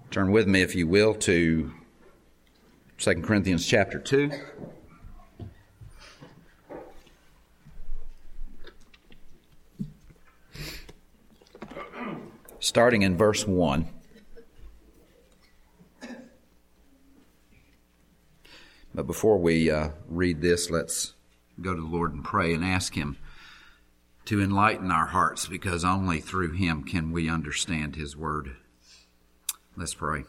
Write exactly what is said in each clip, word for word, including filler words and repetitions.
Turn with me, if you will, to Second Corinthians chapter two. Starting in verse one. But before we uh, read this, let's go to the Lord and pray and ask Him to enlighten our hearts, because only through Him can we understand His Word. Let's pray.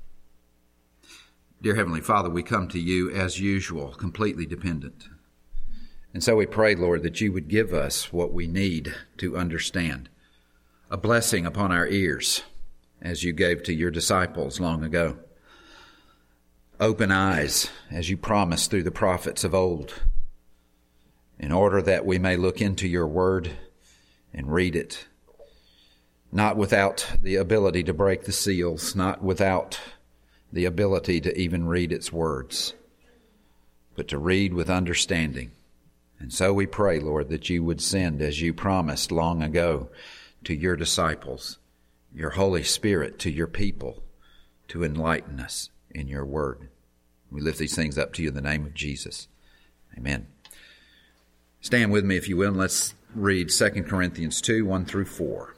Dear Heavenly Father, we come to You as usual, completely dependent. And so we pray, Lord, that You would give us what we need to understand. A blessing upon our ears, as You gave to Your disciples long ago. Open eyes, as You promised through the prophets of old, in order that we may look into Your Word and read it, not without the ability to break the seals, not without the ability to even read its words, but to read with understanding. And so we pray, Lord, that You would send, as You promised long ago, to Your disciples, Your Holy Spirit to Your people, to enlighten us in Your Word. We lift these things up to You in the name of Jesus. Amen. Stand with me, if you will, and let's read Second Corinthians two, one through four.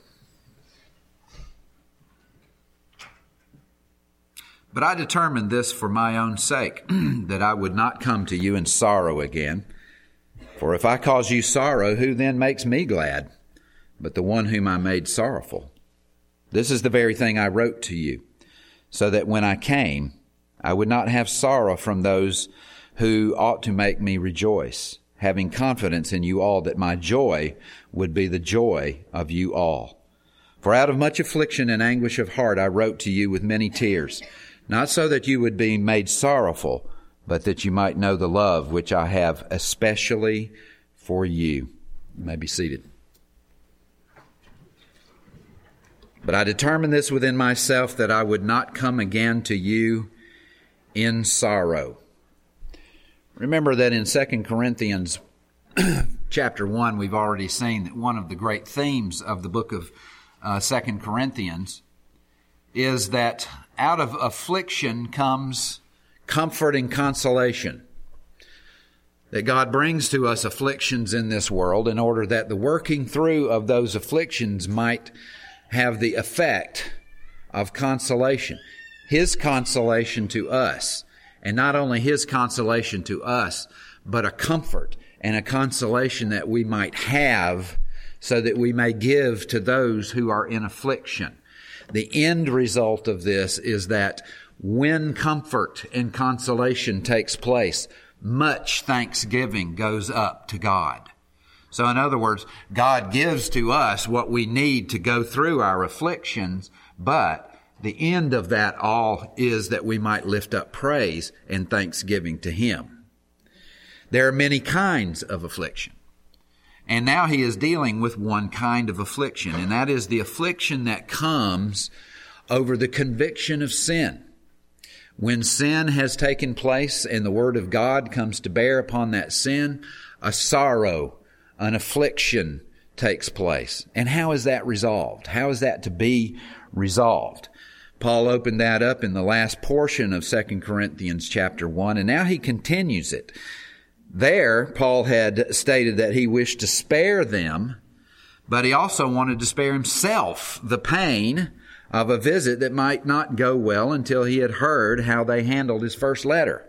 But I determined this for my own sake, that I would not come to you in sorrow again. For if I cause you sorrow, who then makes me glad? But the one whom I made sorrowful. This is the very thing I wrote to you, so that when I came, I would not have sorrow from those who ought to make me rejoice, having confidence in you all that my joy would be the joy of you all. For out of much affliction and anguish of heart I wrote to you with many tears, not so that you would be made sorrowful, but that you might know the love which I have especially for you. You may be seated. But I determined this within myself, that I would not come again to you in sorrow. Remember that in Second Corinthians chapter one, we've already seen that one of the great themes of the book of uh, Second Corinthians is that out of affliction comes comfort and consolation. That God brings to us afflictions in this world in order that the working through of those afflictions might have the effect of consolation. His consolation to us. And not only His consolation to us, but a comfort and a consolation that we might have so that we may give to those who are in affliction. The end result of this is that when comfort and consolation takes place, much thanksgiving goes up to God. So in other words, God gives to us what we need to go through our afflictions, but the end of that all is that we might lift up praise and thanksgiving to Him. There are many kinds of affliction. And now he is dealing with one kind of affliction, and that is the affliction that comes over the conviction of sin. When sin has taken place and the Word of God comes to bear upon that sin, a sorrow, an affliction takes place. And how is that resolved? How is that to be resolved? Paul opened that up in the last portion of Second Corinthians chapter one, and now he continues it. There, Paul had stated that he wished to spare them, but he also wanted to spare himself the pain of a visit that might not go well until he had heard how they handled his first letter.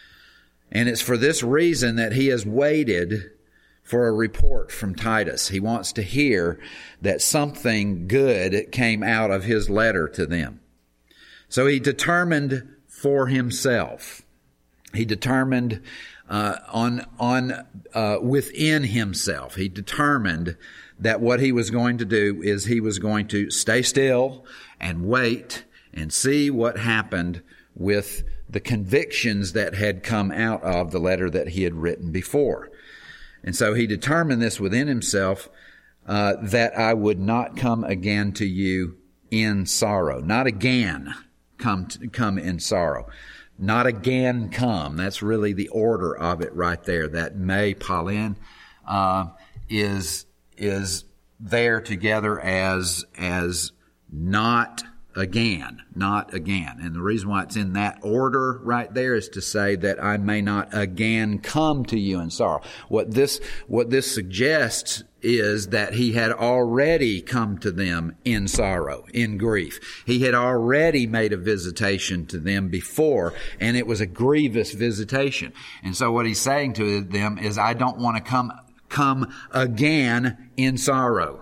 And it's for this reason that he has waited for a report from Titus. He wants to hear that something good came out of his letter to them. So he determined for himself. He determined uh, on on uh, within himself. He determined that what he was going to do is he was going to stay still and wait and see what happened with the convictions that had come out of the letter that he had written before. And so he determined this within himself, uh, that I would not come again to you in sorrow. Not again come to, come in sorrow. Not again come. That's really the order of it right there. That me Pauline uh, is is there together as as not again, not again. And the reason why it's in that order right there is to say that I may not again come to you in sorrow. What this, what this suggests is that he had already come to them in sorrow, in grief. He had already made a visitation to them before, and it was a grievous visitation. And so what he's saying to them is, I don't want to come, come again in sorrow.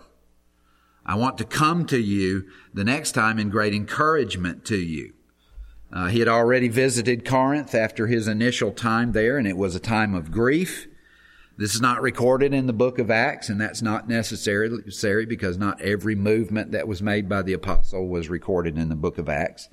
I want to come to you the next time in great encouragement to you. Uh, he had already visited Corinth after his initial time there, and it was a time of grief. This is not recorded in the book of Acts, and that's not necessary because not every movement that was made by the apostle was recorded in the book of Acts.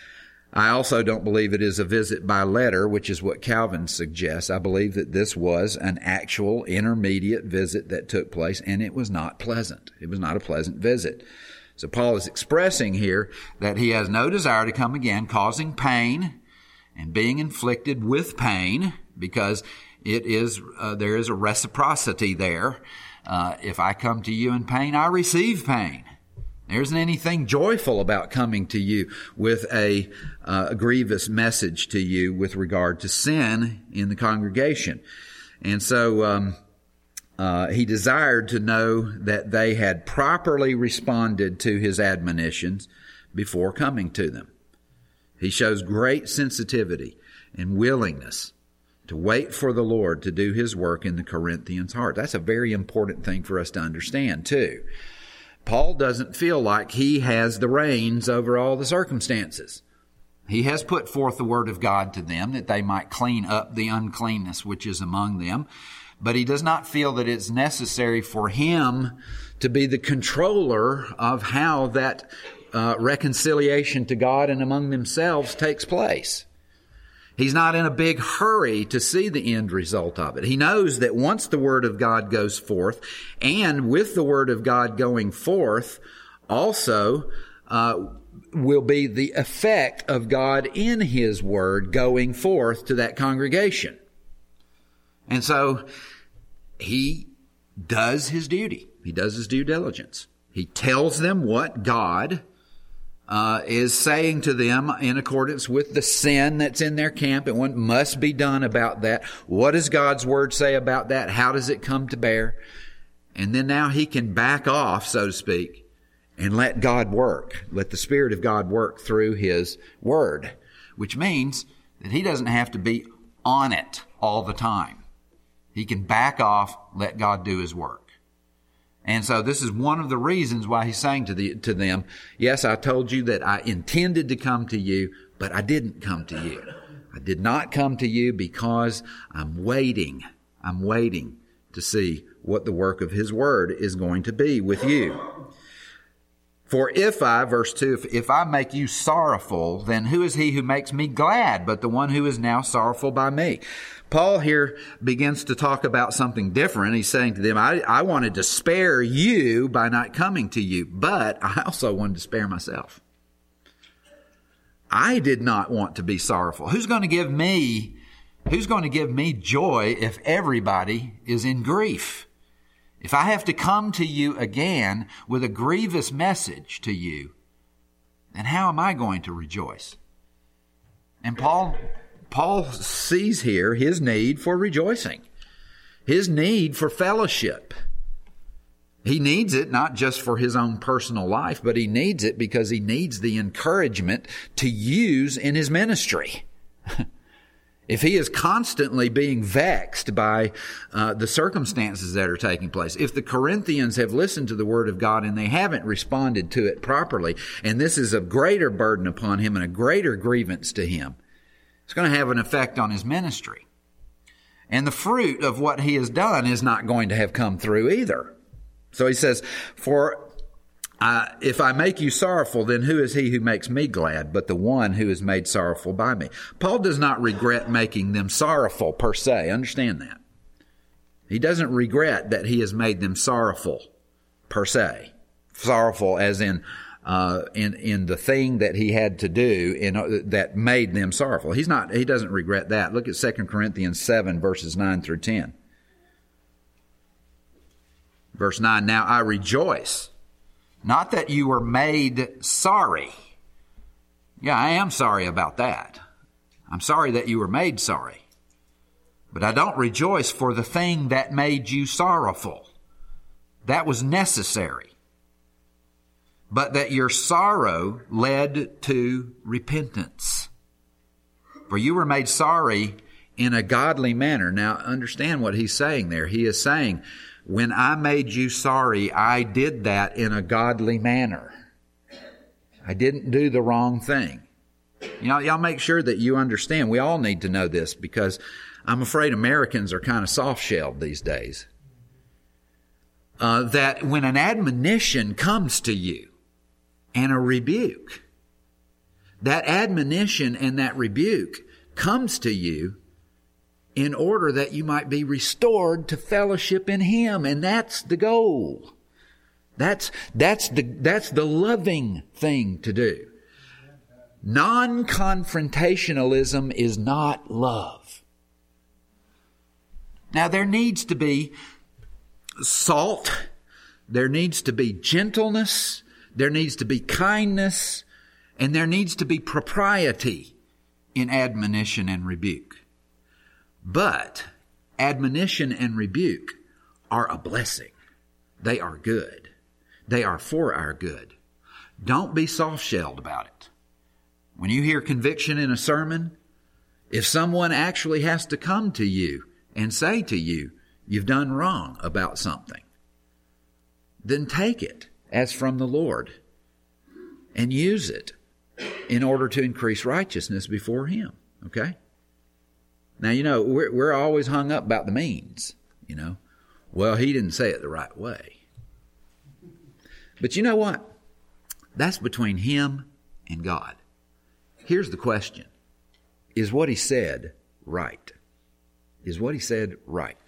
I also don't believe it is a visit by letter, which is what Calvin suggests. I believe that this was an actual intermediate visit that took place, and it was not pleasant. It was not a pleasant visit. So Paul is expressing here that he has no desire to come again, causing pain and being inflicted with pain, because it is uh, there is a reciprocity there. Uh, if I come to you in pain, I receive pain. There isn't anything joyful about coming to you with a, uh, a grievous message to you with regard to sin in the congregation. And so um, uh, he desired to know that they had properly responded to his admonitions before coming to them. He shows great sensitivity and willingness to wait for the Lord to do his work in the Corinthians' heart. That's a very important thing for us to understand too. Paul doesn't feel like he has the reins over all the circumstances. He has put forth the word of God to them that they might clean up the uncleanness which is among them, but he does not feel that it's necessary for him to be the controller of how that uh, reconciliation to God and among themselves takes place. He's not in a big hurry to see the end result of it. He knows that once the Word of God goes forth, and with the Word of God going forth, also uh, will be the effect of God in His Word going forth to that congregation. And so he does his duty. He does his due diligence. He tells them what God Uh, is saying to them in accordance with the sin that's in their camp and what must be done about that. What does God's Word say about that? How does it come to bear? And then now he can back off, so to speak, and let God work. Let the Spirit of God work through His Word, which means that he doesn't have to be on it all the time. He can back off, let God do His work. And so this is one of the reasons why he's saying to the to them, yes, I told you that I intended to come to you, but I didn't come to you. I did not come to you because I'm waiting. I'm waiting to see what the work of His Word is going to be with you. For if I, verse two, if, if I make you sorrowful, then who is he who makes me glad but the one who is now sorrowful by me? Paul here begins to talk about something different. He's saying to them, I, I wanted to spare you by not coming to you, but I also wanted to spare myself. I did not want to be sorrowful. Who's going to give me, who's going to give me joy if everybody is in grief? If I have to come to you again with a grievous message to you, then how am I going to rejoice? And Paul, Paul sees here his need for rejoicing, his need for fellowship. He needs it not just for his own personal life, but he needs it because he needs the encouragement to use in his ministry. If he is constantly being vexed by uh, the circumstances that are taking place, if the Corinthians have listened to the Word of God and they haven't responded to it properly, and this is a greater burden upon him and a greater grievance to him, it's going to have an effect on his ministry. And the fruit of what he has done is not going to have come through either. So he says, for Uh, if I make you sorrowful, then who is he who makes me glad but the one who is made sorrowful by me? Paul does not regret making them sorrowful per se. Understand that. He doesn't regret that he has made them sorrowful per se. Sorrowful as in uh, in in the thing that he had to do in uh, that made them sorrowful. He's not. He doesn't regret that. Look at Second Corinthians seven verses nine through ten. Verse nine. Now I rejoice. Not that you were made sorry. Yeah, I am sorry about that. I'm sorry that you were made sorry. But I don't rejoice for the thing that made you sorrowful. That was necessary. But that your sorrow led to repentance. For you were made sorry in a godly manner. Now, understand what he's saying there. He is saying, when I made you sorry, I did that in a godly manner. I didn't do the wrong thing. You know, y'all make sure that you understand. We all need to know this, because I'm afraid Americans are kind of soft-shelled these days. Uh, that when an admonition comes to you and a rebuke, that admonition and that rebuke comes to you in order that you might be restored to fellowship in Him. And that's the goal. That's, that's the, that's the loving thing to do. Non-confrontationalism is not love. Now, there needs to be salt. There needs to be gentleness. There needs to be kindness. And there needs to be propriety in admonition and rebuke. But admonition and rebuke are a blessing. They are good. They are for our good. Don't be soft-shelled about it. When you hear conviction in a sermon, if someone actually has to come to you and say to you, you've done wrong about something, then take it as from the Lord and use it in order to increase righteousness before Him. Okay? Now, you know, we're, we're always hung up about the means, you know. Well, he didn't say it the right way. But you know what? That's between him and God. Here's the question. Is what he said right? Is what he said right?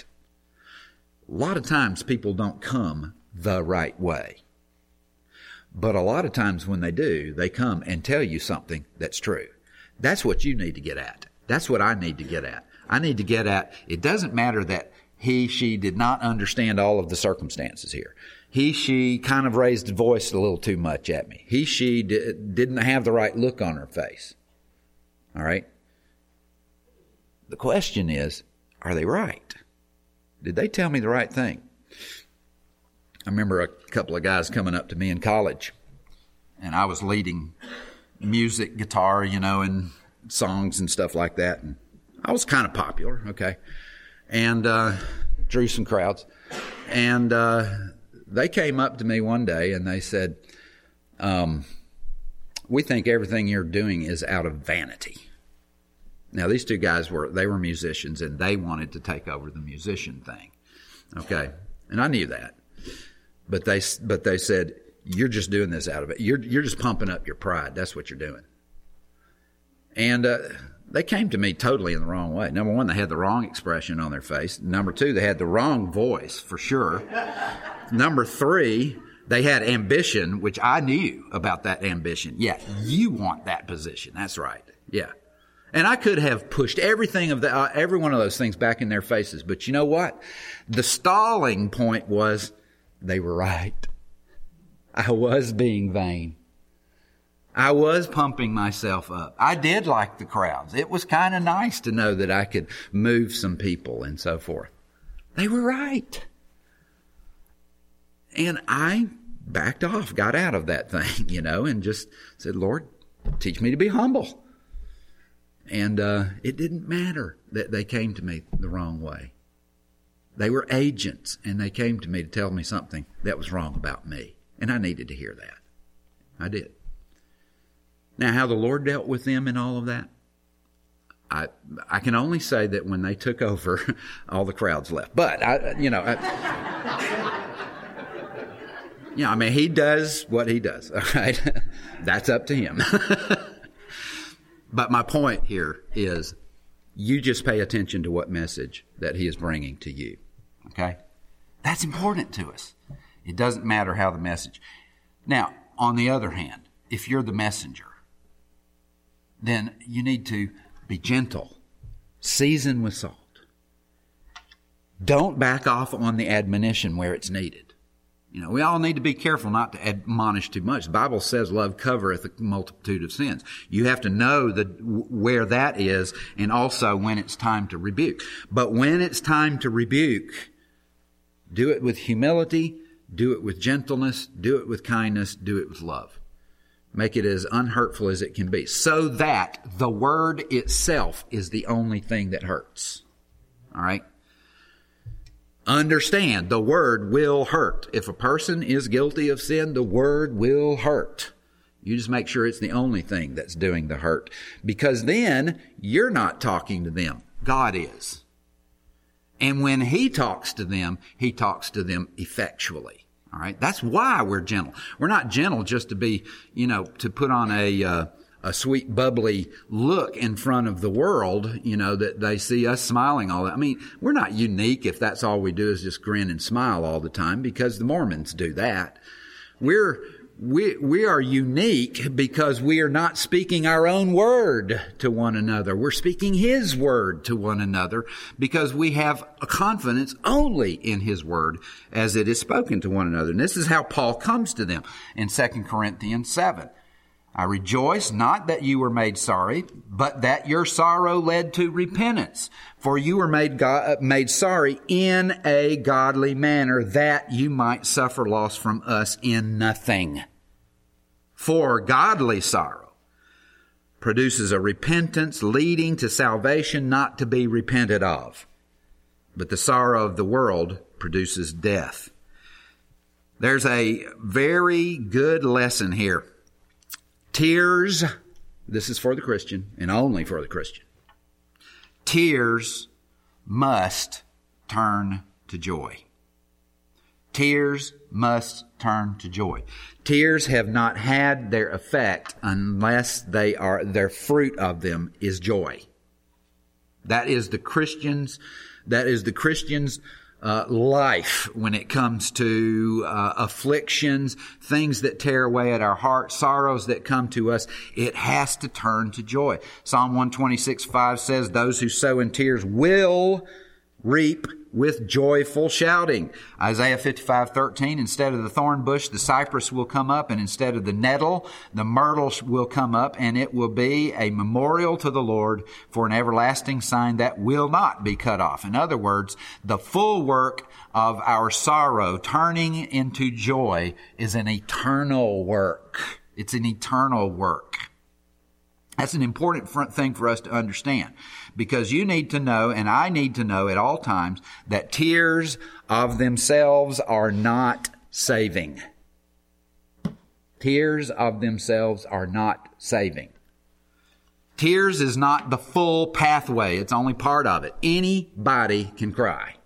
A lot of times people don't come the right way. But a lot of times when they do, they come and tell you something that's true. That's what you need to get at. That's what I need to get at. I need to get at, it doesn't matter that he, she did not understand all of the circumstances here. He, she kind of raised the voice a little too much at me. He, she di- didn't have the right look on her face. All right? The question is, are they right? Did they tell me the right thing? I remember a couple of guys coming up to me in college, and I was leading music, guitar, you know, and songs and stuff like that. And I was kind of popular, okay, and uh, drew some crowds. And uh, they came up to me one day and they said, um, we think everything you're doing is out of vanity. Now, these two guys were, they were musicians, and they wanted to take over the musician thing, okay, and I knew that. But they, but they said, you're just doing this out of it. You're, you're just pumping up your pride. That's what you're doing. And uh, they came to me totally in the wrong way. Number one, they had the wrong expression on their face. Number two, they had the wrong voice, for sure. Number three, they had ambition, which I knew about that ambition. Yeah, you want that position. That's right. Yeah. And I could have pushed everything of the, uh, every one of those things back in their faces. But you know what? The stalling point was they were right. I was being vain. I was pumping myself up. I did like the crowds. It was kind of nice to know that I could move some people and so forth. They were right. And I backed off, got out of that thing, you know, and just said, Lord, teach me to be humble. And uh, it didn't matter that they came to me the wrong way. They were agents, and they came to me to tell me something that was wrong about me. And I needed to hear that. I did. Now, how the Lord dealt with them and all of that, I I can only say that when they took over, all the crowds left. But, I, you know, I, you know, I mean, he does what he does, all right? That's up to him. But my point here is you just pay attention to what message that he is bringing to you, okay? That's important to us. It doesn't matter how the message. Now, on the other hand, if you're the messenger, then you need to be gentle, season with salt. Don't back off on the admonition where it's needed. You know, we all need to be careful not to admonish too much. The Bible says love covereth a multitude of sins. You have to know the, where that is, and also when it's time to rebuke. But when it's time to rebuke, do it with humility, do it with gentleness, do it with kindness, do it with love. Make it as unhurtful as it can be, so that the word itself is the only thing that hurts. All right? Understand, the word will hurt. If a person is guilty of sin, the word will hurt. You just make sure it's the only thing that's doing the hurt. Because then you're not talking to them. God is. And when He talks to them, He talks to them effectually. All right? That's why we're gentle. We're not gentle just to be, you know, to put on a, uh, a sweet, bubbly look in front of the world, you know, that they see us smiling all that. I mean, we're not unique if that's all we do is just grin and smile all the time, because the Mormons do that. We're, we, we are unique because we are not speaking our own word to one another. We're speaking His word to one another because we have a confidence only in His word as it is spoken to one another. And this is how Paul comes to them in Second Corinthians seven. I rejoice not that you were made sorry, but that your sorrow led to repentance. For you were made God, made sorry in a godly manner, that you might suffer loss from us in nothing. For godly sorrow produces a repentance leading to salvation not to be repented of. But the sorrow of the world produces death. There's a very good lesson here. Tears, this is for the Christian and only for the Christian. Tears must turn to joy. Tears must turn to joy. Tears have not had their effect unless they are, their fruit of them is joy. That is the Christian's, that is the Christian's Uh, life when it comes to uh, afflictions, things that tear away at our heart, sorrows that come to us. It has to turn to joy. Psalm one twenty-six five says, those who sow in tears will reap with joyful shouting. Isaiah fifty-five thirteen, instead of the thorn bush, the cypress will come up, and instead of the nettle, the myrtle will come up, and it will be a memorial to the Lord for an everlasting sign that will not be cut off. In other words, the full work of our sorrow turning into joy is an eternal work. It's an eternal work. That's an important thing for us to understand, because you need to know, and I need to know at all times, that tears of themselves are not saving. Tears of themselves are not saving. Tears is not the full pathway. It's only part of it. Anybody can cry.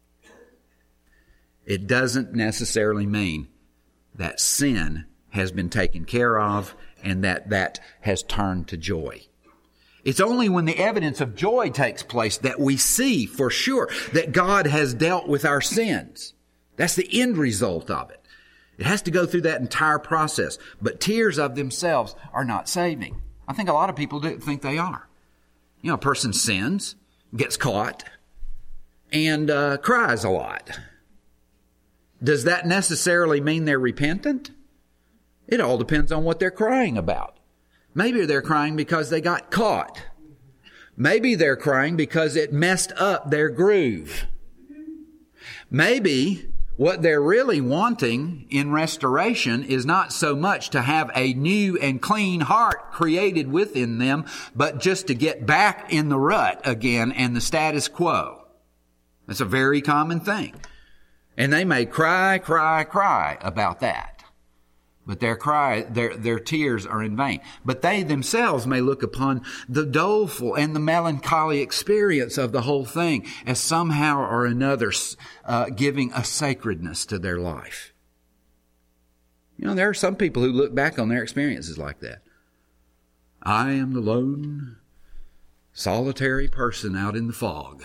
It doesn't necessarily mean that sin has been taken care of and that that has turned to joy. It's only when the evidence of joy takes place that we see for sure that God has dealt with our sins. That's the end result of it. It has to go through that entire process. But tears of themselves are not saving. I think a lot of people do think they are. You know, a person sins, gets caught, and uh, cries a lot. Does that necessarily mean they're repentant? It all depends on what they're crying about. Maybe they're crying because they got caught. Maybe they're crying because it messed up their groove. Maybe what they're really wanting in restoration is not so much to have a new and clean heart created within them, but just to get back in the rut again and the status quo. That's a very common thing. And they may cry, cry, cry about that. But their cry, their, their tears are in vain. But they themselves may look upon the doleful and the melancholy experience of the whole thing as somehow or another uh, giving a sacredness to their life. You know, there are some people who look back on their experiences like that. I am the lone, solitary person out in the fog.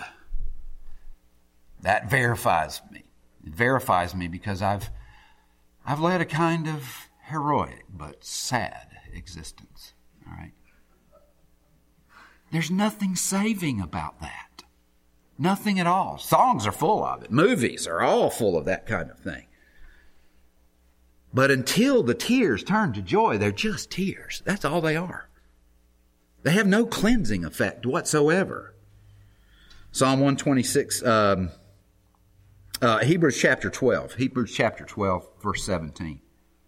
That verifies me. It verifies me because I've I've led a kind of heroic but sad existence. All right. There's nothing saving about that. Nothing at all. Songs are full of it. Movies are all full of that kind of thing. But until the tears turn to joy, they're just tears. That's all they are. They have no cleansing effect whatsoever. Psalm one twenty-six, um, uh, Hebrews chapter twelve. Hebrews chapter twelve, verse seventeen.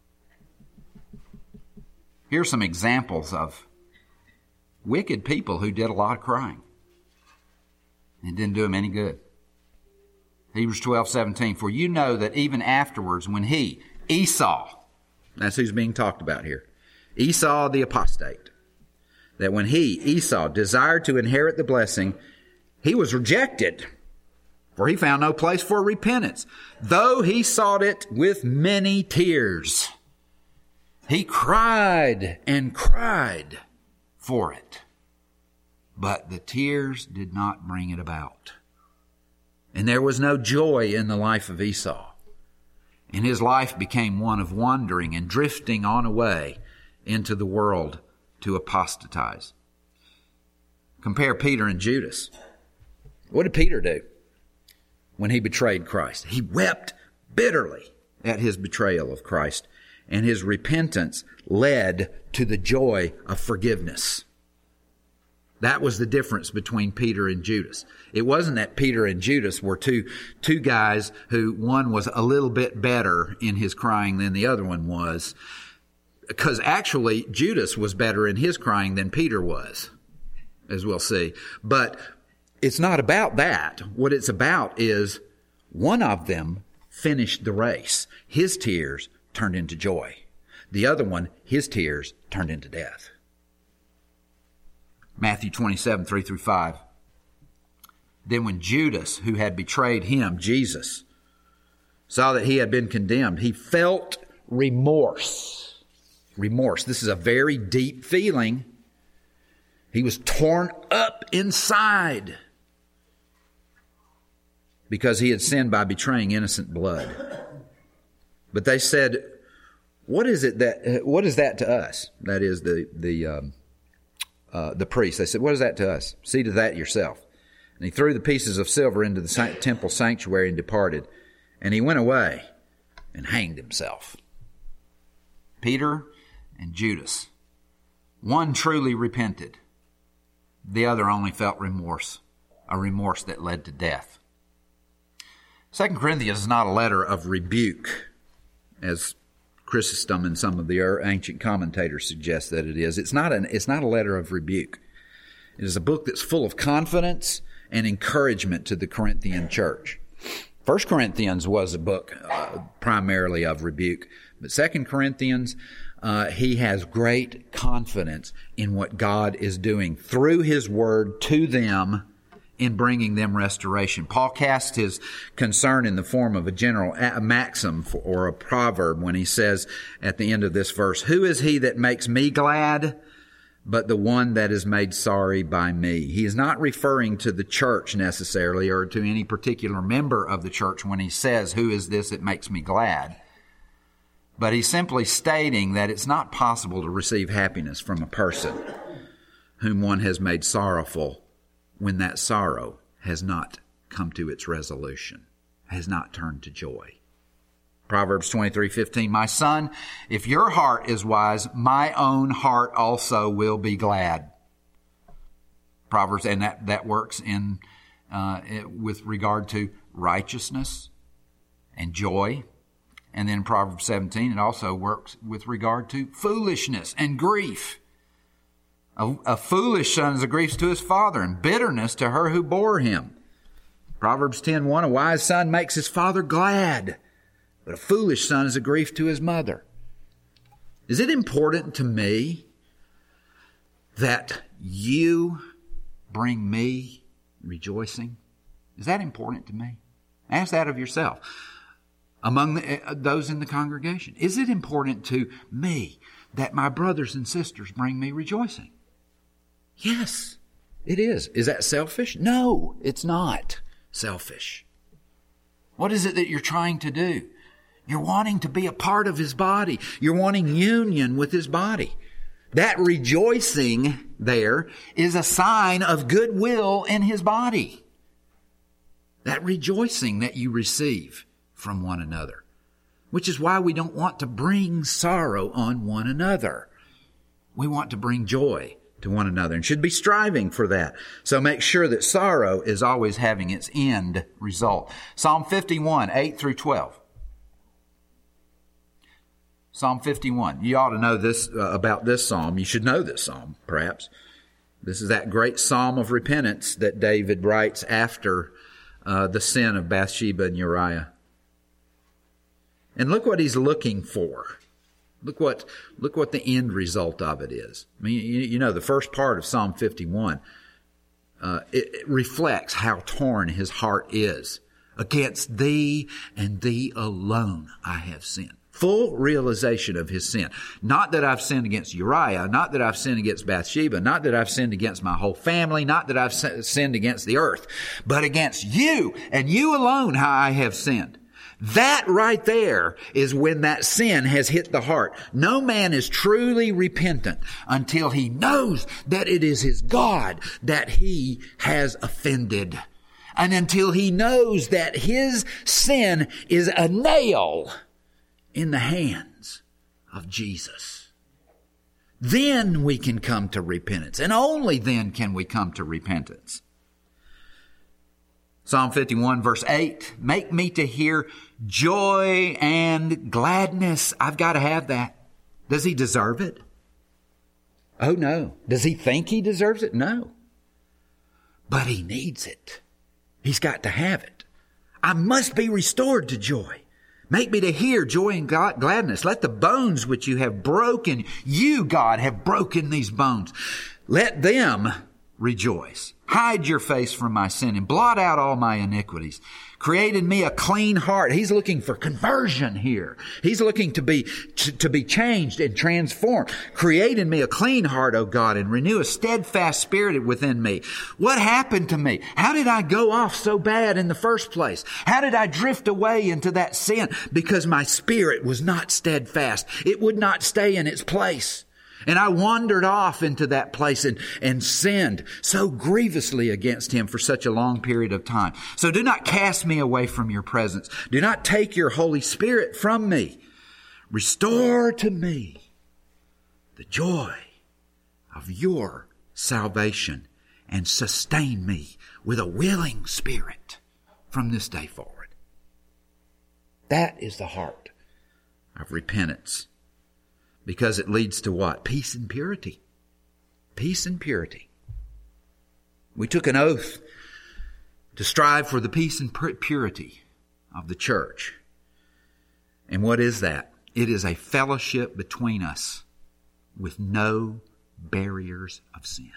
Here are some examples of wicked people who did a lot of crying. It didn't do them any good. Hebrews twelve, seventeen. For you know that even afterwards, when he, Esau, that's who's being talked about here, Esau the apostate, that when he, Esau, desired to inherit the blessing, he was rejected, for he found no place for repentance, though he sought it with many tears. He cried and cried for it, but the tears did not bring it about. And there was no joy in the life of Esau. And his life became one of wandering and drifting on away into the world to apostatize. Compare Peter and Judas. What did Peter do when he betrayed Christ? He wept bitterly at his betrayal of Christ, and his repentance led to the joy of forgiveness. That was the difference between Peter and Judas. It wasn't that Peter and Judas were two, two guys who one was a little bit better in his crying than the other one was. Because actually Judas was better in his crying than Peter was, as we'll see. But it's not about that. What it's about is one of them finished the race. His tears turned into joy. The other one, his tears turned into death. Matthew twenty-seven, three through five. Then when Judas, who had betrayed him, Jesus, saw that he had been condemned, he felt remorse. Remorse. This is a very deep feeling. He was torn up inside because he had sinned by betraying innocent blood. But they said, "What is it that? What is that to us?" That is the the um, uh, the priest. They said, "What is that to us? See to that yourself." And he threw the pieces of silver into the temple sanctuary and departed. And he went away and hanged himself. Peter and Judas, one truly repented. The other only felt remorse, a remorse that led to death. Second Corinthians is not a letter of rebuke, as Chrysostom and some of the ancient commentators suggest that it is. It's not an, it's not a letter of rebuke. It is a book that's full of confidence and encouragement to the Corinthian church. First Corinthians was a book uh, primarily of rebuke, but Second Corinthians, uh, he has great confidence in what God is doing through His Word to them in bringing them restoration. Paul casts his concern in the form of a general a maxim for, or a proverb when he says at the end of this verse, "Who is he that makes me glad but the one that is made sorry by me?" He is not referring to the church necessarily or to any particular member of the church when he says, "Who is this that makes me glad?" But he's simply stating that it's not possible to receive happiness from a person whom one has made sorrowful when that sorrow has not come to its resolution, has not turned to joy. Proverbs twenty-three fifteen, "My son, if your heart is wise, my own heart also will be glad." Proverbs, and that, that works in uh, it, with regard to righteousness and joy. And then Proverbs seventeen, it also works with regard to foolishness and grief. A, a foolish son is a grief to his father, and bitterness to her who bore him. Proverbs ten one, "A wise son makes his father glad, but a foolish son is a grief to his mother." Is it important to me that you bring me rejoicing? Is that important to me? Ask that of yourself. Among the, uh, those in the congregation, is it important to me that my brothers and sisters bring me rejoicing? Yes, it is. Is that selfish? No, it's not selfish. What is it that you're trying to do? You're wanting to be a part of His body. You're wanting union with His body. That rejoicing there is a sign of goodwill in His body. That rejoicing that you receive from one another. which is why we don't want to bring sorrow on one another. We want to bring joy to one another and should be striving for that. So make sure that sorrow is always having its end result. Psalm fifty-one, eight through twelve. Psalm fifty-one. You ought to know this uh, about this psalm. You should know this psalm, perhaps. This is that great psalm of repentance that David writes after uh, the sin of Bathsheba and Uriah. And look what he's looking for. Look what look what the end result of it is. I mean, you, you know, the first part of Psalm fifty-one, uh, it, it reflects how torn his heart is. Against thee and thee alone I have sinned. Full realization of his sin. Not that I've sinned against Uriah, not that I've sinned against Bathsheba, not that I've sinned against my whole family, not that I've sinned against the earth, but against you and you alone how I have sinned. That right there is when that sin has hit the heart. No man is truly repentant until he knows that it is his God that he has offended. And until he knows that his sin is a nail in the hands of Jesus. Then we can come to repentance. And only then can we come to repentance. Psalm fifty-one verse eight, make me to hear joy and gladness. I've got to have that. Does he deserve it? Oh no. Does he think he deserves it? No. But he needs it. He's got to have it. I must be restored to joy. Make me to hear joy and gladness. Let the bones which you have broken, you, God, have broken these bones. Let them rejoice. Hide your face from my sin and blot out all my iniquities. Create in me a clean heart. He's looking for conversion here. He's looking to be to, to be changed and transformed. Create in me a clean heart, O God, and renew a steadfast spirit within me. What happened to me? How did I go off so bad in the first place? How did I drift away into that sin? Because my spirit was not steadfast. It would not stay in its place. And I wandered off into that place and, and sinned so grievously against him for such a long period of time. So do not cast me away from your presence. Do not take your Holy Spirit from me. Restore to me the joy of your salvation and sustain me with a willing spirit from this day forward. That is the heart of repentance. Because it leads to what? Peace and purity. Peace and purity. We took an oath to strive for the peace and purity of the church. And what is that? It is a fellowship between us with no barriers of sin.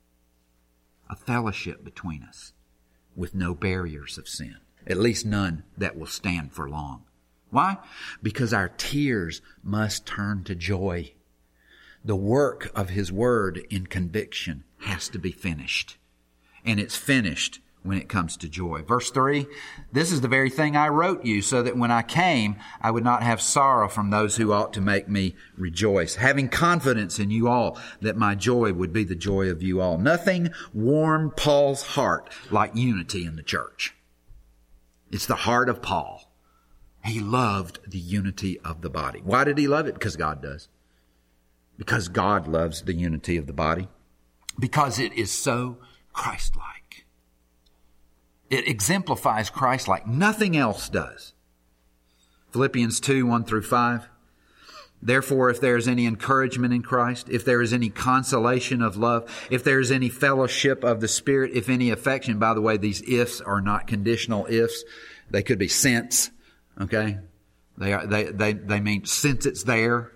A fellowship between us with no barriers of sin. At least none that will stand for long. Why? Because our tears must turn to joy. The work of His Word in conviction has to be finished. And it's finished when it comes to joy. Verse three, this is the very thing I wrote you, so that when I came, I would not have sorrow from those who ought to make me rejoice. Having confidence in you all, that my joy would be the joy of you all. Nothing warmed Paul's heart like unity in the church. It's the heart of Paul. He loved the unity of the body. Why did he love it? Because God does. Because God loves the unity of the body. Because it is so Christ-like. It exemplifies Christ like nothing else does. Philippians two, one through five. Therefore, if there is any encouragement in Christ, if there is any consolation of love, if there is any fellowship of the Spirit, if any affection, by the way, these ifs are not conditional ifs. They could be since. Okay, they are they they they mean since it's there,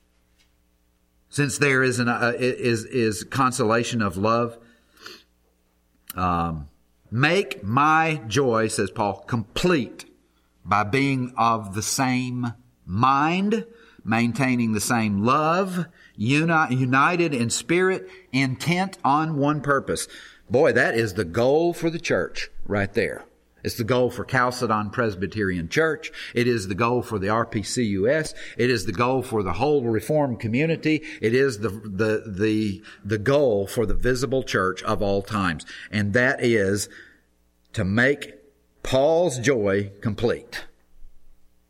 since there is an uh, is is consolation of love. Um, make my joy, says Paul, complete by being of the same mind, maintaining the same love, uni- united in spirit, intent on one purpose. Boy, that is the goal for the church right there. It's the goal for Chalcedon Presbyterian Church. It is the goal for the R P C U S. It is the goal for the whole Reformed community. It is the, the, the, the goal for the visible church of all times. And that is to make Paul's joy complete.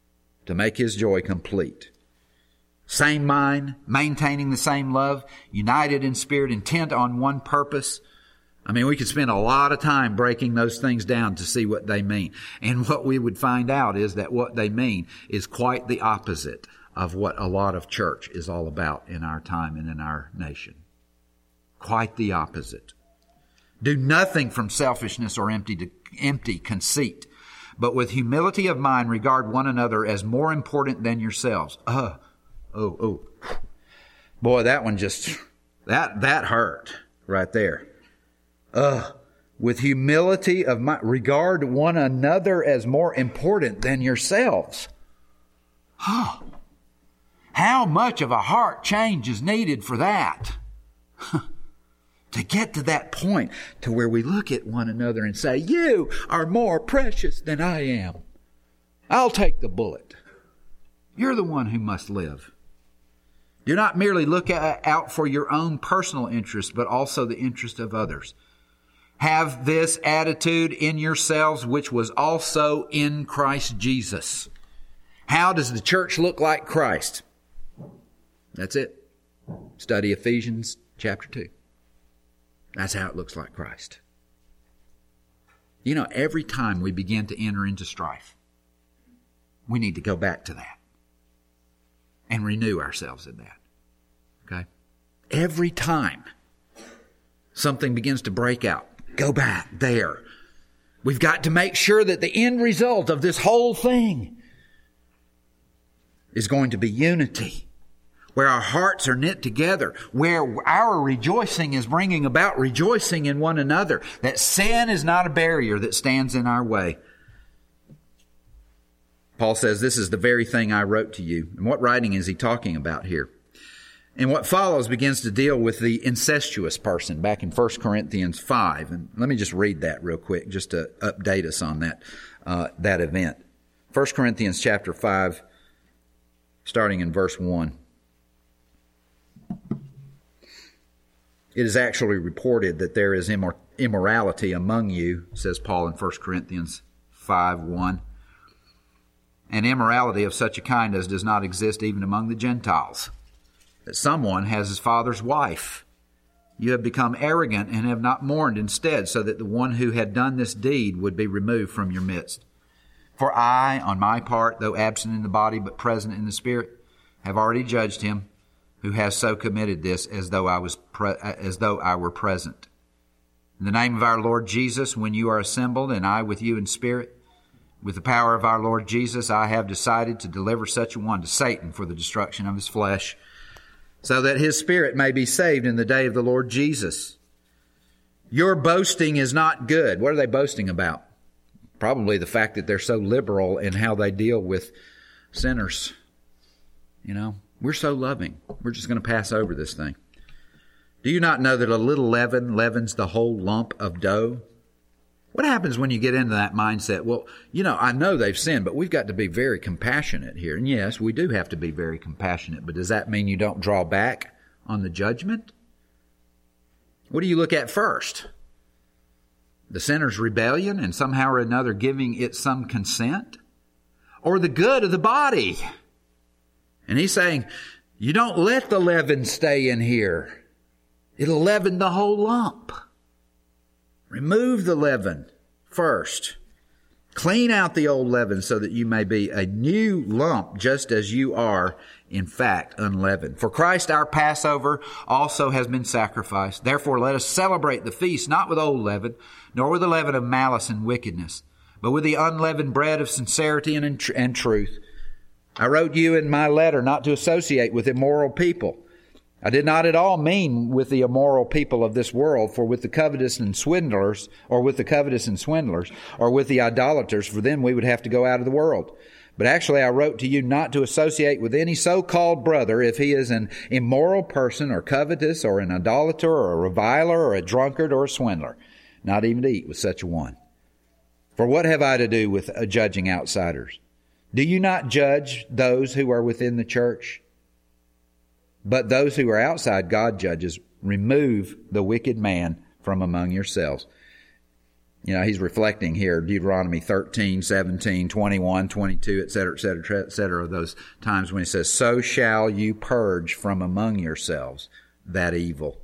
to make his joy complete. Same mind, maintaining the same love, united in spirit, intent on one purpose. I mean, we could spend a lot of time breaking those things down to see what they mean. And what we would find out is that what they mean is quite the opposite of what a lot of church is all about in our time and in our nation. Quite the opposite. Do nothing from selfishness or empty, empty conceit, but with humility of mind regard one another as more important than yourselves. Uh, oh, oh. Boy, that one just, that, that hurt right there. Uh, with humility of mind, regard one another as more important than yourselves. Huh. How much of a heart change is needed for that? To get to that point to where we look at one another and say, you are more precious than I am. I'll take the bullet. You're the one who must live. Do not merely look out for your own personal interest, but also the interest of others. Have this attitude in yourselves, which was also in Christ Jesus. How does the church look like Christ? That's it. Study Ephesians chapter two. That's how it looks like Christ. You know, every time we begin to enter into strife, we need to go back to that and renew ourselves in that. Okay? Every time something begins to break out, go back there. We've got to make sure that the end result of this whole thing is going to be unity, where our hearts are knit together, where our rejoicing is bringing about rejoicing in one another, that sin is not a barrier that stands in our way. Paul says, this is the very thing I wrote to you. And what writing is he talking about here? And what follows begins to deal with the incestuous person back in First Corinthians five. And let me just read that real quick just to update us on that, uh, that event. First Corinthians chapter five, starting in verse one. It is actually reported that there is immor- immorality among you, says Paul in First Corinthians five one. And immorality of such a kind as does not exist even among the Gentiles. That someone has his father's wife. You have become arrogant and have not mourned instead, so that the one who had done this deed would be removed from your midst. For I, on my part, though absent in the body but present in the spirit, have already judged him who has so committed this as though I was pre- as though I were present. In the name of our Lord Jesus, when you are assembled, and I with you in spirit, with the power of our Lord Jesus, I have decided to deliver such a one to Satan for the destruction of his flesh, so that his spirit may be saved in the day of the Lord Jesus. Your boasting is not good. What are they boasting about? Probably the fact that they're so liberal in how they deal with sinners. You know, we're so loving. We're just going to pass over this thing. Do you not know that a little leaven leavens the whole lump of dough? What happens when you get into that mindset? Well, you know, I know they've sinned, but we've got to be very compassionate here. And yes, we do have to be very compassionate, but does that mean you don't draw back on the judgment? What do you look at first? The sinner's rebellion and somehow or another giving it some consent? Or the good of the body? And he's saying, you don't let the leaven stay in here. It'll leaven the whole lump. Remove the leaven first. Clean out the old leaven so that you may be a new lump, just as you are, in fact, unleavened. For Christ our Passover also has been sacrificed. Therefore let us celebrate the feast not with old leaven, nor with the leaven of malice and wickedness, but with the unleavened bread of sincerity and, and truth. I wrote you in my letter not to associate with immoral people. I did not at all mean with the immoral people of this world, for with the covetous and swindlers, or with the covetous and swindlers, or with the idolaters, for then we would have to go out of the world. But actually I wrote to you not to associate with any so-called brother if he is an immoral person, or covetous, or an idolater, or a reviler, or a drunkard, or a swindler. Not even to eat with such a one. For what have I to do with uh, judging outsiders? Do you not judge those who are within the church? But those who are outside God judges. Remove the wicked man from among yourselves. You know, he's reflecting here, Deuteronomy thirteen, seventeen, twenty-one, twenty-two, et cetera, et cetera, et cetera, those times when he says, so shall you purge from among yourselves that evil.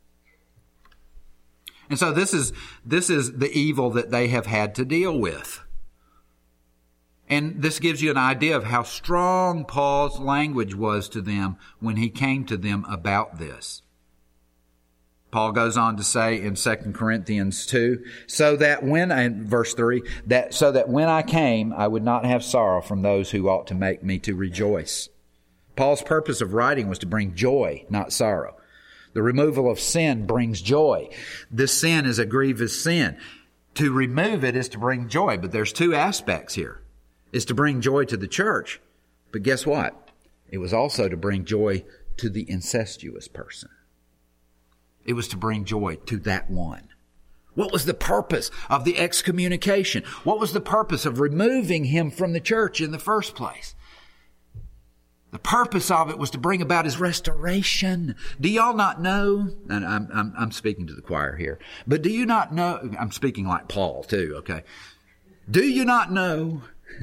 And so this is, this is the evil that they have had to deal with. And this gives you an idea of how strong Paul's language was to them when he came to them about this. Paul goes on to say in Second Corinthians two, so that when, in verse three, that so that when I came, I would not have sorrow from those who ought to make me to rejoice. Paul's purpose of writing was to bring joy, not sorrow. The removal of sin brings joy. This sin is a grievous sin. To remove it is to bring joy, but there's two aspects here. It's to bring joy to the church, but guess what? It was also to bring joy to the incestuous person. It was to bring joy to that one. What was the purpose of the excommunication? What was the purpose of removing him from the church in the first place? The purpose of it was to bring about his restoration. Do y'all not know? And I'm, I'm, I'm speaking to the choir here. But do you not know? I'm speaking like Paul too, okay? Do you not know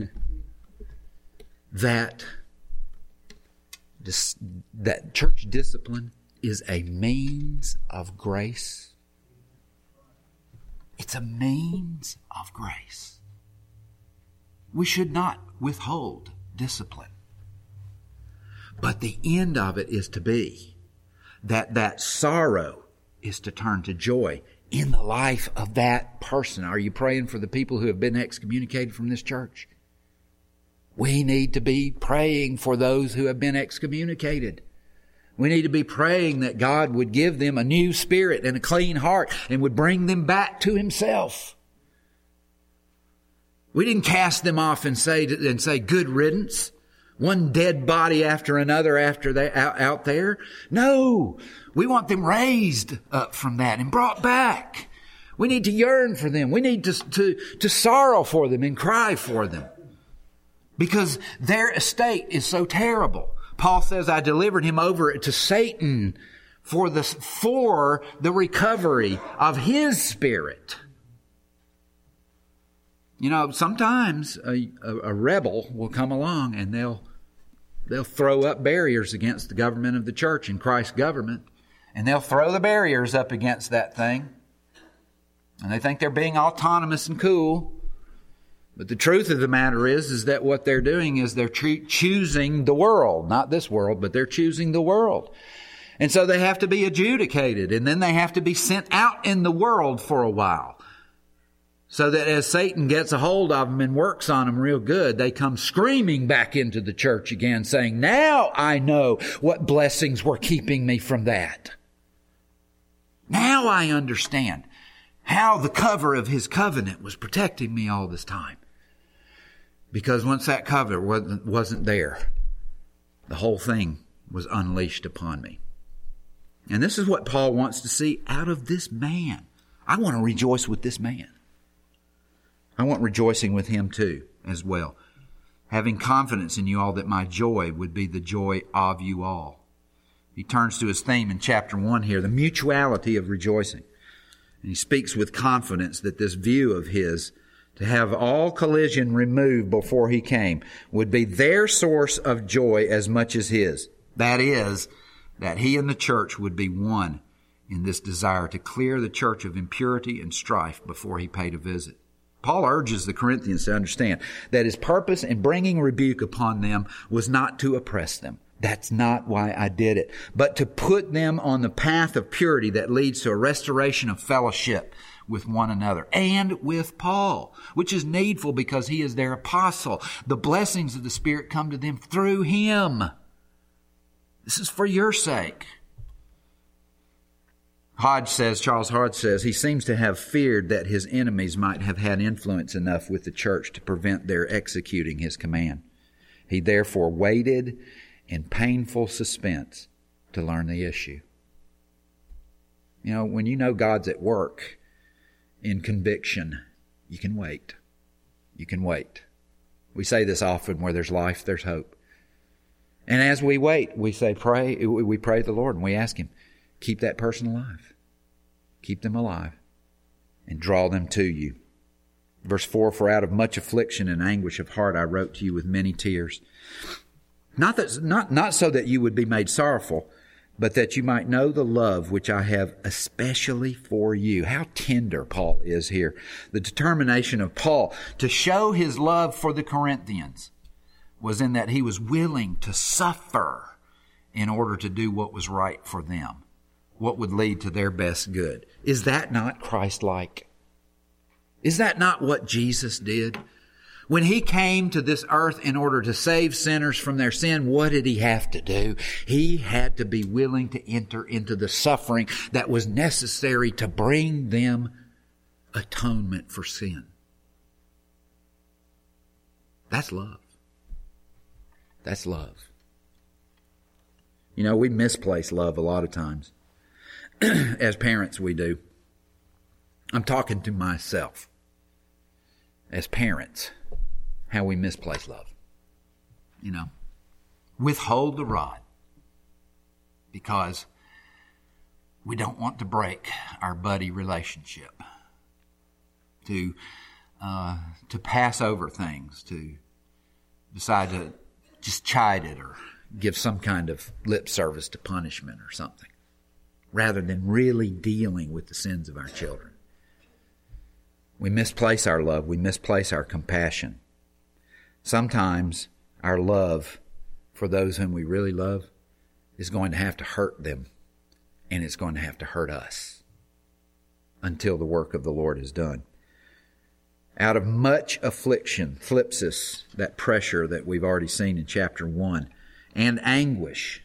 that this, that church discipline is a means of grace? It's a means of grace. We should not withhold discipline. But the end of it is to be that that sorrow is to turn to joy in the life of that person. Are you praying for the people who have been excommunicated from this church? We need to be praying for those who have been excommunicated. We need to be praying that God would give them a new spirit and a clean heart and would bring them back to Himself. We didn't cast them off and say, and say good riddance. One dead body after another after they out, out there. No, we want them raised up from that and brought back. We need to yearn for them. We need to, to, to sorrow for them and cry for them because their estate is so terrible. Paul says, I delivered him over to Satan for the, for the recovery of his spirit. You know, sometimes a, a, a rebel will come along and they'll they'll throw up barriers against the government of the church and Christ's government. And they'll throw the barriers up against that thing. And they think they're being autonomous and cool. But the truth of the matter is, is that what they're doing is they're cho- choosing the world. Not this world, but they're choosing the world. And so they have to be adjudicated. And then they have to be sent out in the world for a while. So that as Satan gets a hold of them and works on them real good, they come screaming back into the church again saying, now I know what blessings were keeping me from that. Now I understand how the cover of His covenant was protecting me all this time. Because once that cover wasn't, wasn't there, the whole thing was unleashed upon me. And this is what Paul wants to see out of this man. I want to rejoice with this man. I want rejoicing with him too, as well. Having confidence in you all that my joy would be the joy of you all. He turns to his theme in chapter one here, the mutuality of rejoicing. And he speaks with confidence that this view of his, to have all collision removed before he came, would be their source of joy as much as his. That is, that he and the church would be one in this desire to clear the church of impurity and strife before he paid a visit. Paul urges the Corinthians to understand that his purpose in bringing rebuke upon them was not to oppress them. That's not why I did it, but to put them on the path of purity that leads to a restoration of fellowship with one another and with Paul, which is needful because he is their apostle. The blessings of the Spirit come to them through him. This is for your sake. Hodge says, Charles Hodge says, he seems to have feared that his enemies might have had influence enough with the church to prevent their executing his command. He therefore waited in painful suspense to learn the issue. You know, when you know God's at work in conviction, you can wait. You can wait. We say this often, where there's life, there's hope. And as we wait, we say, pray, we pray to the Lord and we ask Him, keep that person alive. Keep them alive and draw them to you Verse four, for out of much affliction and anguish of heart I wrote to you with many tears. Not that, not, not so that you would be made sorrowful, but that you might know the love which I have especially for you. How tender Paul is here. The determination of Paul to show his love for the Corinthians was in that he was willing to suffer in order to do what was right for them, what would lead to their best good. Is that not Christ-like? Is that not what Jesus did? When he came to this earth in order to save sinners from their sin, what did he have to do? He had to be willing to enter into the suffering that was necessary to bring them atonement for sin. That's love. That's love. You know, we misplace love a lot of times. As parents, we do. I'm talking to myself. As parents, how we misplace love. You know, withhold the rod because we don't want to break our buddy relationship. To uh, to pass over things, to decide to just chide it or give some kind of lip service to punishment or something, rather than really dealing with the sins of our children. We misplace our love. We misplace our compassion. Sometimes our love for those whom we really love is going to have to hurt them, and it's going to have to hurt us until the work of the Lord is done. Out of much affliction, thlipsis, that pressure that we've already seen in chapter one, and anguish.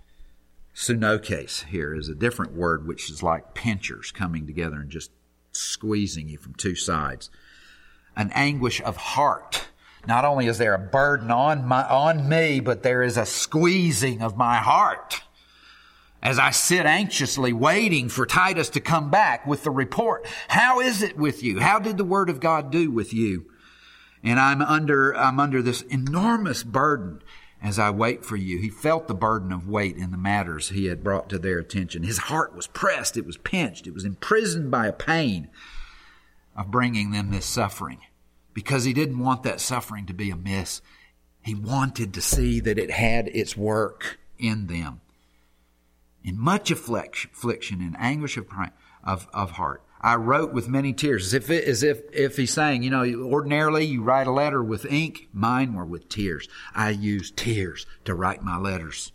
Sunokes here is a different word which is like pinchers coming together and just squeezing you from two sides. An anguish of heart. Not only is there a burden on my, on me, but there is a squeezing of my heart as I sit anxiously waiting for Titus to come back with the report. How is it with you? How did the Word of God do with you? And I'm under, I'm under this enormous burden as I wait for you. He felt the burden of weight in the matters he had brought to their attention. His heart was pressed. It was pinched. It was imprisoned by a pain of bringing them this suffering, because he didn't want that suffering to be amiss. He wanted to see that it had its work in them. In much affliction and anguish of, of, of heart, I wrote with many tears. As if, it, as if, if he's saying, you know, ordinarily you write a letter with ink. Mine were with tears. I used tears to write my letters.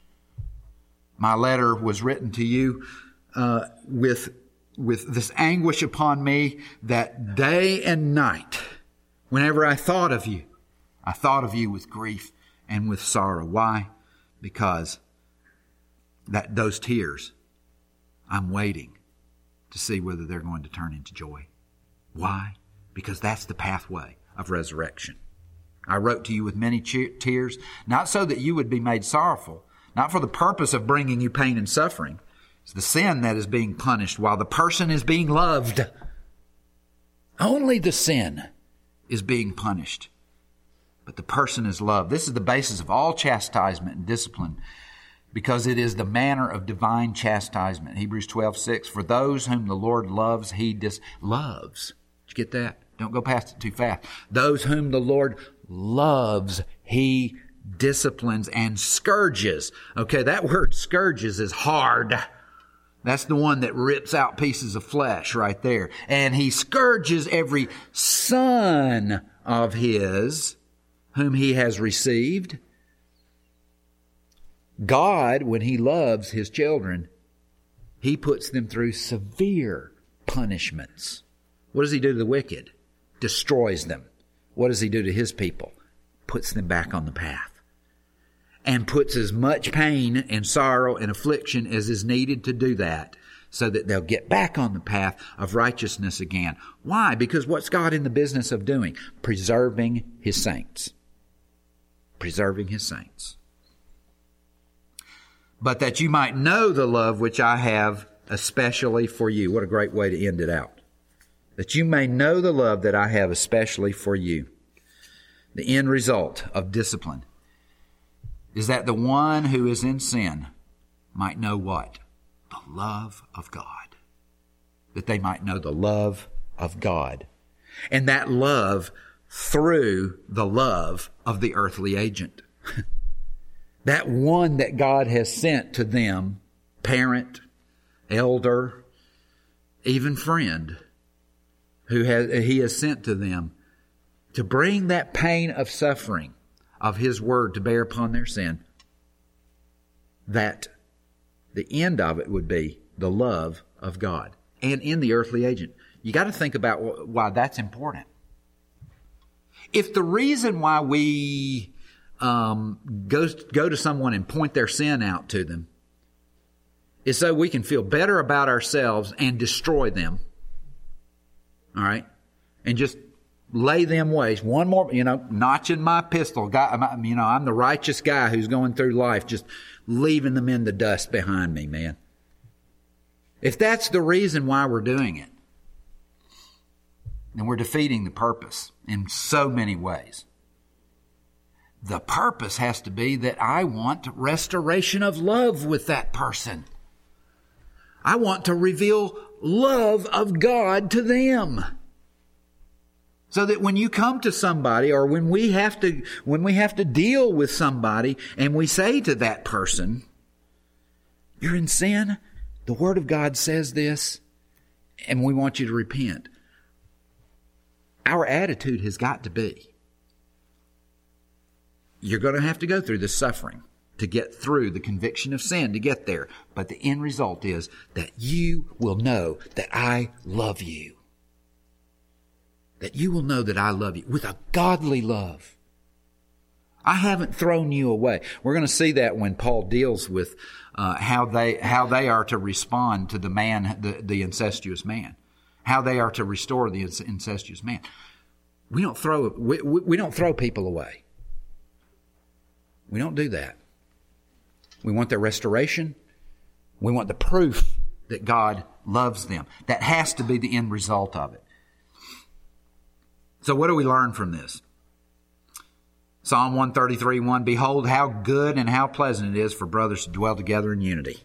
My letter was written to you uh, with, with this anguish upon me that day and night, whenever I thought of you, I thought of you with grief and with sorrow. Why? Because that those tears, I'm waiting to see whether they're going to turn into joy. Why? Because that's the pathway of resurrection. I wrote to you with many tears, not so that you would be made sorrowful, not for the purpose of bringing you pain and suffering. It's the sin that is being punished while the person is being loved. Only the sin is being punished, but the person is loved. This is the basis of all chastisement and discipline, because it is the manner of divine chastisement. Hebrews twelve six, for those whom the Lord loves, he dis- loves. Did you get that? Don't go past it too fast. Those whom the Lord loves, he disciplines and scourges. Okay, that word scourges is hard. That's the one that rips out pieces of flesh right there. And he scourges every son of his whom he has received. God, when he loves his children, he puts them through severe punishments. What does he do to the wicked? Destroys them. What does he do to his people? Puts them back on the path. And puts as much pain and sorrow and affliction as is needed to do that, so that they'll get back on the path of righteousness again. Why? Because what's God in the business of doing? Preserving his saints. Preserving his saints. But that you might know the love which I have especially for you. What a great way to end it out. That you may know the love that I have especially for you. The end result of discipline is that the one who is in sin might know what? The love of God. That they might know the love of God. And that love through the love of the earthly agent. That one that God has sent to them, parent, elder, even friend, who has, He has sent to them to bring that pain of suffering of His word to bear upon their sin, that the end of it would be the love of God and in the earthly agent. You got to think about why that's important. If the reason why we um, go, go to someone and point their sin out to them is so we can feel better about ourselves and destroy them, all right, and just lay them waste. One more, you know, notching my pistol. Guy, you know, I'm the righteous guy who's going through life, just leaving them in the dust behind me, man. If that's the reason why we're doing it, then we're defeating the purpose in so many ways. The purpose has to be that I want restoration of love with that person. I want to reveal love of God to them. So that when you come to somebody, or when we have to, when we have to deal with somebody and we say to that person, you're in sin, the Word of God says this, and we want you to repent. Our attitude has got to be, you're going to have to go through the suffering to get through the conviction of sin to get there. But the end result is that you will know that I love you. That you will know that I love you with a godly love. I haven't thrown you away. We're going to see that when Paul deals with uh, how they how they are to respond to the man, the, the incestuous man, how they are to restore the incestuous man. We don't throw we, we, we don't throw people away. We don't do that. We want their restoration. We want the proof that God loves them. That has to be the end result of it. So what do we learn from this? Psalm one thirty-three, one, behold how good and how pleasant it is for brothers to dwell together in unity.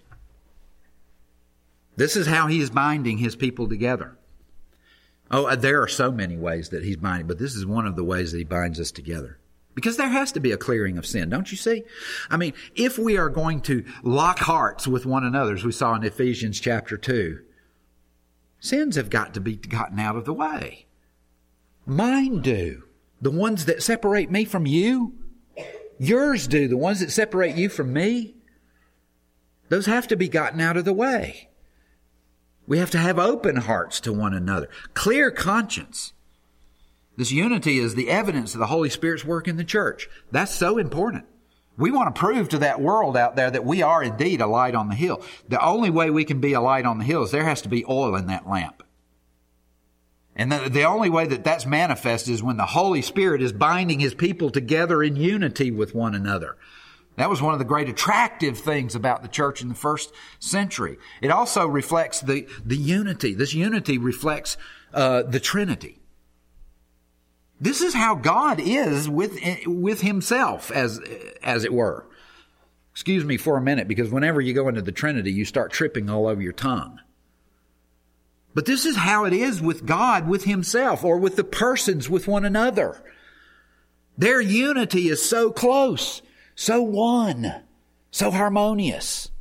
This is how He is binding His people together. Oh, there are so many ways that He's binding, but this is one of the ways that He binds us together. Because there has to be a clearing of sin, don't you see? I mean, if we are going to lock hearts with one another, as we saw in Ephesians chapter two, sins have got to be gotten out of the way. Mine do. The ones that separate me from you. Yours do. The ones that separate you from me. Those have to be gotten out of the way. We have to have open hearts to one another. Clear conscience. This unity is the evidence of the Holy Spirit's work in the church. That's so important. We want to prove to that world out there that we are indeed a light on the hill. The only way we can be a light on the hill is there has to be oil in that lamp. And the, the only way that that's manifest is when the Holy Spirit is binding His people together in unity with one another. That was one of the great attractive things about the church in the first century. It also reflects the, the unity. This unity reflects uh, the Trinity. This is how God is with, with Himself, as, as it were. Excuse me for a minute, because whenever you go into the Trinity, you start tripping all over your tongue. But this is how it is with God, with Himself, or with the persons, with one another. Their unity is so close, so one, so harmonious.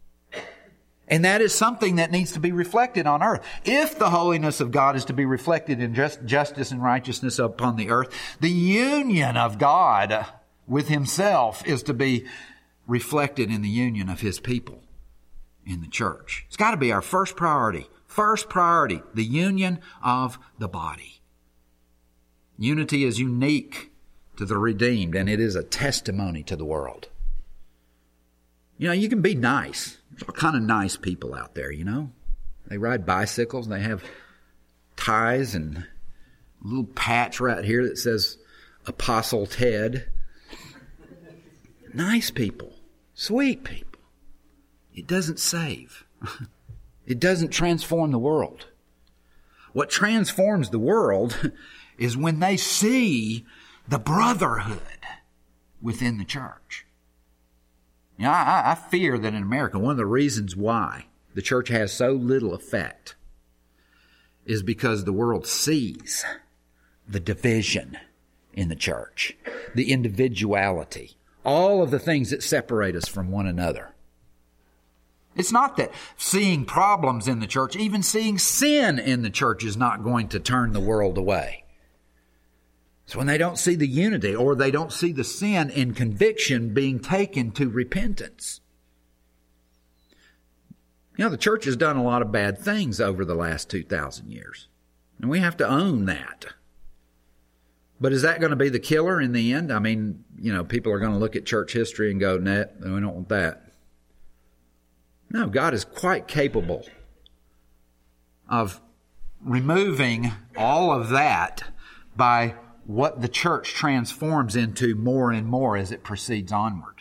And that is something that needs to be reflected on earth. If the holiness of God is to be reflected in just justice and righteousness upon the earth, the union of God with Himself is to be reflected in the union of His people in the church. It's got to be our first priority. First priority, the union of the body. Unity is unique to the redeemed, and it is a testimony to the world. You know, you can be nice. There's all kind of nice people out there, you know. They ride bicycles, and they have ties and a little patch right here that says Apostle Ted. Nice people, sweet people. It doesn't save. It doesn't transform the world. What transforms the world is when they see the brotherhood within the church. You know, I, I fear that in America, one of the reasons why the church has so little effect is because the world sees the division in the church, the individuality, all of the things that separate us from one another. It's not that seeing problems in the church, even seeing sin in the church, is not going to turn the world away. So when they don't see the unity, or they don't see the sin in conviction being taken to repentance. You know, the church has done a lot of bad things over the last two thousand years. And we have to own that. But is that going to be the killer in the end? I mean, you know, people are going to look at church history and go, nah, we don't want that. No, God is quite capable of removing all of that by what the church transforms into more and more as it proceeds onward.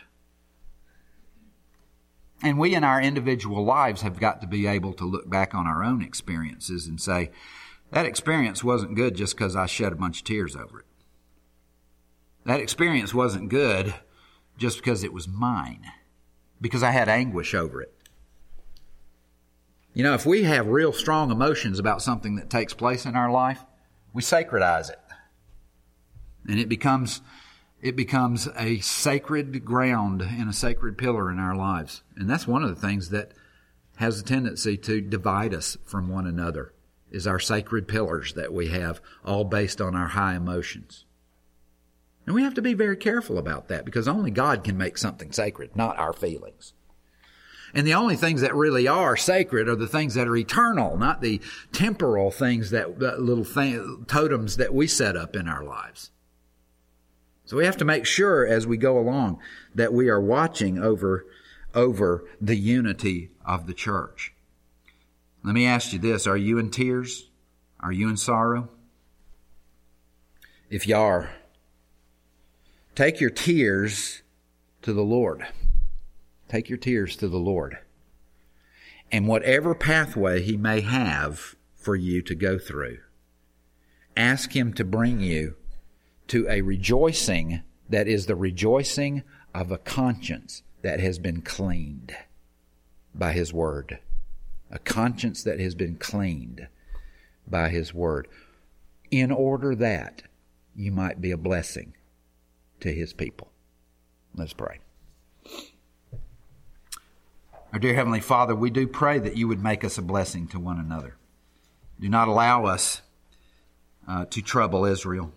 And we in our individual lives have got to be able to look back on our own experiences and say, that experience wasn't good just because I shed a bunch of tears over it. That experience wasn't good just because it was mine, because I had anguish over it. You know, if we have real strong emotions about something that takes place in our life, we sacredize it. And it becomes it becomes a sacred ground and a sacred pillar in our lives. And that's one of the things that has a tendency to divide us from one another, is our sacred pillars that we have, all based on our high emotions. And we have to be very careful about that, because only God can make something sacred, not our feelings. And the only things that really are sacred are the things that are eternal, not the temporal things, that, that little thing, totems that we set up in our lives. So we have to make sure as we go along that we are watching over, over the unity of the church. Let me ask you this. Are you in tears? Are you in sorrow? If you are, take your tears to the Lord. Take your tears to the Lord. And whatever pathway He may have for you to go through, ask Him to bring you to a rejoicing that is the rejoicing of a conscience that has been cleaned by His Word. A conscience that has been cleaned by His Word, in order that you might be a blessing to His people. Let's pray. Our dear Heavenly Father, we do pray that You would make us a blessing to one another. Do not allow us uh, to trouble Israel.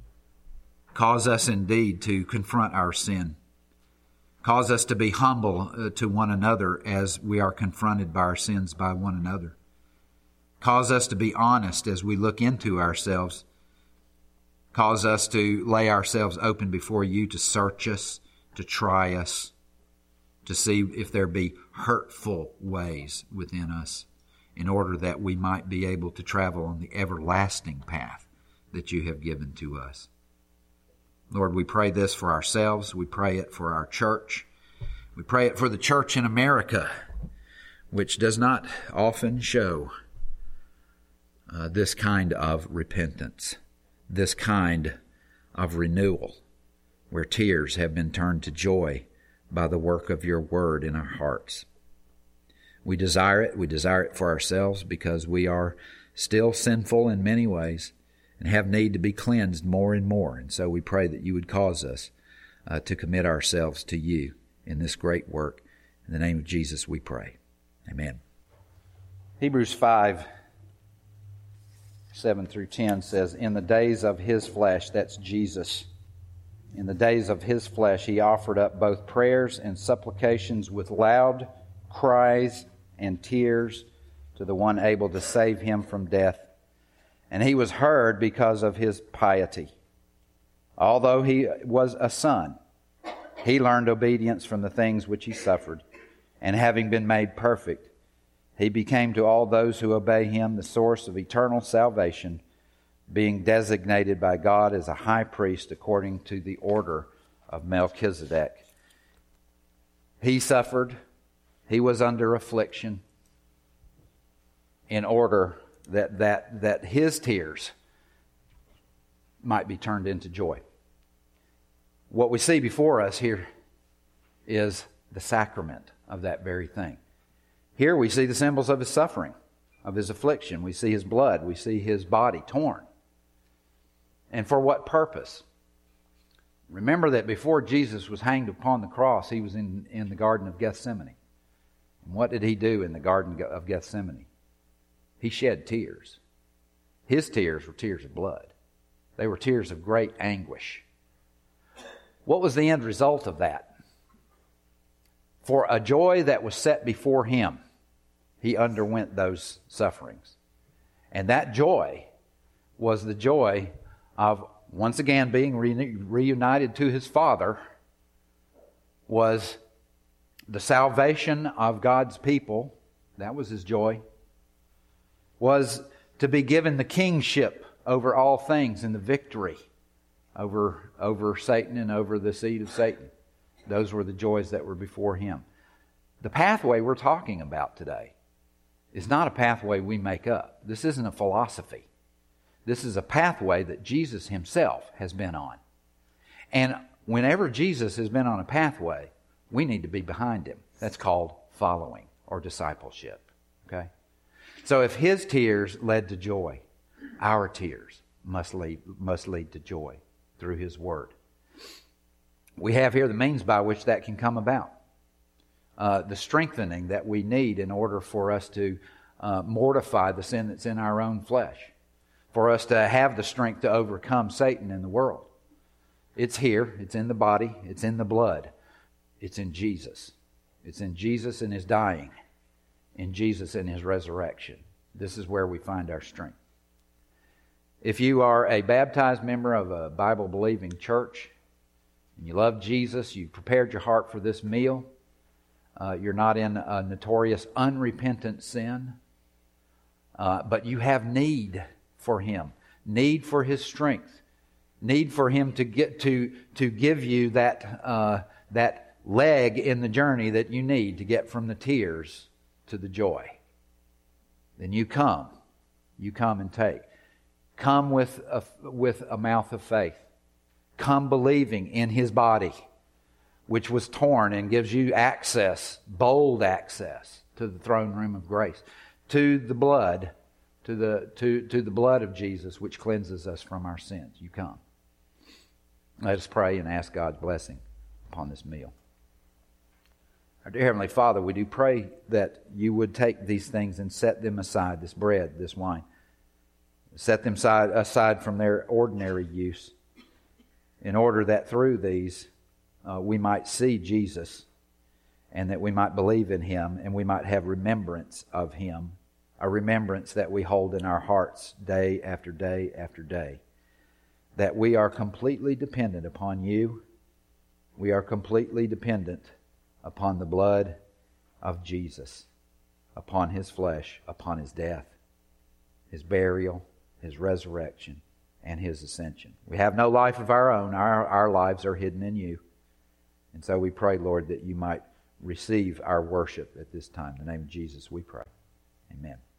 Cause us indeed to confront our sin. Cause us to be humble uh, to one another as we are confronted by our sins by one another. Cause us to be honest as we look into ourselves. Cause us to lay ourselves open before You to search us, to try us, to see if there be hurtful ways within us, in order that we might be able to travel on the everlasting path that You have given to us. Lord, we pray this for ourselves. We pray it for our church. We pray it for the church in America, which does not often show uh, this kind of repentance, this kind of renewal, where tears have been turned to joy by the work of Your Word in our hearts. We desire it. We desire it for ourselves, because we are still sinful in many ways and have need to be cleansed more and more. And so we pray that You would cause us uh, to commit ourselves to You in this great work. In the name of Jesus we pray. Amen. Hebrews five, seven through ten says, in the days of His flesh, that's Jesus, in the days of His flesh, He offered up both prayers and supplications with loud cries and tears to the one able to save him from death. And He was heard because of His piety. Although He was a son, He learned obedience from the things which He suffered. And having been made perfect, He became to all those who obey Him the source of eternal salvation, being designated by God as a high priest according to the order of Melchizedek. He suffered. He was under affliction in order that, that, that His tears might be turned into joy. What we see before us here is the sacrament of that very thing. Here we see the symbols of His suffering, of His affliction. We see His blood. We see His body torn. And for what purpose? Remember that before Jesus was hanged upon the cross, he was in, in the Garden of Gethsemane. And what did he do in the Garden of Gethsemane? He shed tears. His tears were tears of blood. They were tears of great anguish. What was the end result of that? For a joy that was set before him, he underwent those sufferings. And that joy was the joy of once again being re- reunited to his Father, was the salvation of God's people. That was his joy. Was to be given the kingship over all things and the victory over, over Satan and over the seed of Satan. Those were the joys that were before him. The pathway we're talking about today is not a pathway we make up. This isn't a philosophy. This is a pathway that Jesus himself has been on. And whenever Jesus has been on a pathway, we need to be behind him. That's called following or discipleship. Okay? So if his tears led to joy, our tears must lead, must lead to joy through his word. We have here the means by which that can come about. Uh, the strengthening that we need in order for us to uh, mortify the sin that's in our own flesh. For us to have the strength to overcome Satan in the world. It's here. It's in the body. It's in the blood. It's in Jesus. It's in Jesus and his dying. In Jesus and his resurrection. This is where we find our strength. If you are a baptized member of a Bible-believing church, and you love Jesus, you've prepared your heart for this meal, uh, you're not in a notorious unrepentant sin, uh, but you have need for him, need for his strength, need for him to get to to give you that uh, that leg in the journey that you need to get from the tears to the joy. Then you come, you come and take. Come with a, with a mouth of faith. Come believing in his body, which was torn and gives you access, bold access to the throne room of grace, to the blood. To the to, to the blood of Jesus, which cleanses us from our sins. You come. Let us pray and ask God's blessing upon this meal. Our dear Heavenly Father, we do pray that you would take these things and set them aside, this bread, this wine. Set them aside, aside from their ordinary use, in order that through these uh, we might see Jesus, and that we might believe in him, and we might have remembrance of him. A remembrance that we hold in our hearts day after day after day. That we are completely dependent upon you. We are completely dependent upon the blood of Jesus, upon his flesh, upon his death, his burial, his resurrection, and his ascension. We have no life of our own. Our, our lives are hidden in you. And so we pray, Lord, that you might receive our worship at this time. In the name of Jesus we pray. Amen.